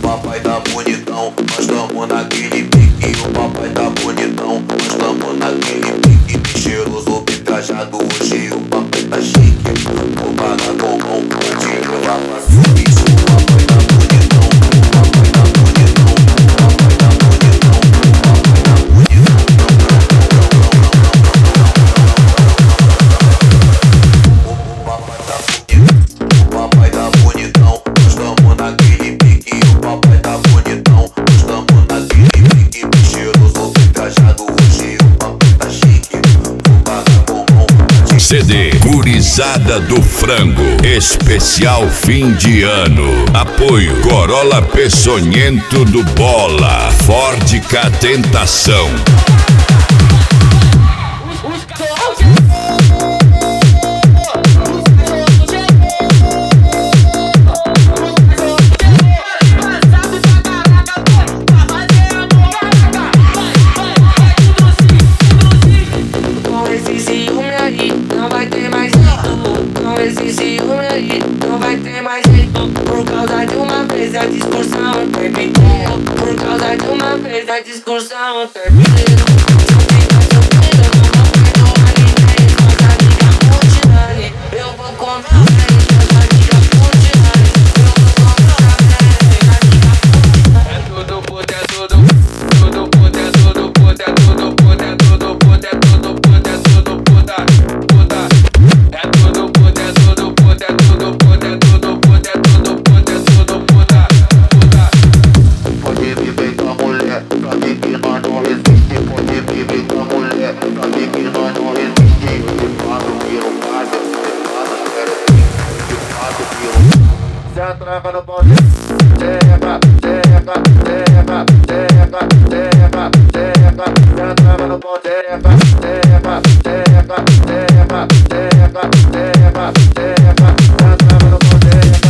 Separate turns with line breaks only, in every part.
papai tá bonitão, nós tamo naquele pique. O papai tá bonitão, nós tamo naquele pique. Bem cheiroso, bem trajado, hoje o papai tá chique. Vou pagar com mão, vou te levar pra suíte. O papai tá bonitão, o papai tá bonitão, o papai tá bonitão, o papai tá bonitão. O papai tá bonitão, o papai tá bonitão, nós tamo naquele pique. O papai tá bonitão, nós tamo naquele pique. Bem cheiroso, bem trajado, hoje o papai tá chique. Vou pagar com mão.
CD Gurizada do Frango, especial fim de ano. Apoio Corolla Peçonhento do Bola, Ford Ka Tentação.
Por causa de uma vez a discussão terminou. Por causa de uma vez a discussão terminou. Eu vou comer é tudo puta, é tudo puta, é tudo puta, é tudo puta, é tudo puta, é tudo puta, é tudo puta, puta. É tudo puta, é tudo puta, é tudo puta, é tudo puta, é tudo puta, é tudo puta, puta.
Pode viver com a mulher, pra mim que nós não resiste. Pode viver com a mulher, pra mim que nós não resiste. De fato, vira o caso, de fato, quero de fato, vira. Se atraca no pau, chega, chega, chega, chega, chega, chega. Se atraca no pau, chega, chega, chega, chega, chega, chega, chega. Se atraca no pau, chega.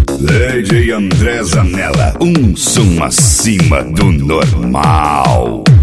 DJ André Zanella, um som acima do normal.